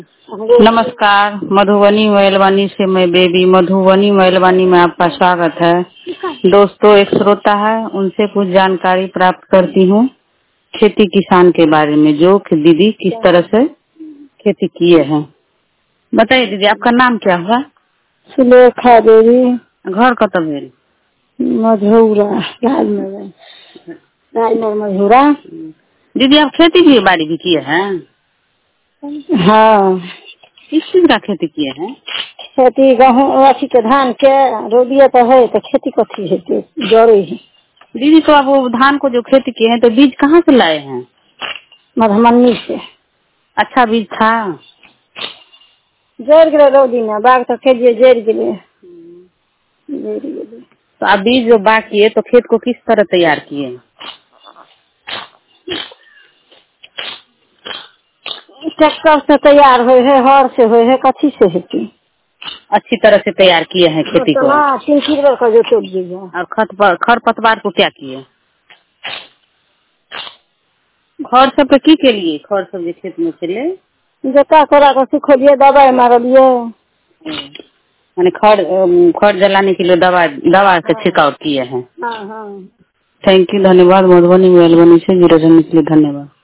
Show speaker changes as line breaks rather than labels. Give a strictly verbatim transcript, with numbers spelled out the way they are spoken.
नमस्कार। मधुबनी मैलवानी से मैं बेबी मधुबनी मैलवानी में आपका स्वागत है। दोस्तों, एक श्रोता है, उनसे कुछ जानकारी प्राप्त करती हूँ खेती किसान के बारे में, जो कि दीदी किस तरह से खेती किए हैं। बताइए दीदी, आपका नाम क्या हुआ?
सुलेखा देवी।
घर कतब है?
मधुरा राजनगर राजनगर मधुरा।
दीदी, आप खेती भी बाड़ी भी किए हैं?
हाँ।
किस चीज का खेती किए हैं?
खेती गेहूँ अथी के धान के रोदिया तो है, तो खेती कथी है जरूरी है।
दीदी, तो आप वो धान को जो खेती किए हैं तो बीज कहाँ से लाए हैं?
मधुबनी से।
अच्छा बीज था?
जड़ गिरे रोदी में बाग तो खेलिए जड़ गिरे।
तो आप बीज जो बाग किए तो खेत को किस तरह तैयार किए?
ट्रैक्टर से तैयार हुए है, हर से हुए है, कथी से है की?
अच्छी तरह से तैयार किए हैं खेती को।
हाँ, तीन किलो का जो तोड़ दीजिए।
और खत खर पतवार को क्या किए? खर सब के की के लिए खर सब जो खेत में चले
जता करा कर सुखलिए, दवाई मारलिए।
मैंने खर खर जलाने के लिए दवा दवा से छिड़काव किए हैं।
हाँ हाँ।
थैंक यू, धन्यवाद। मधुबनी मैलवानी से जुड़े रहने के लिए धन्यवाद।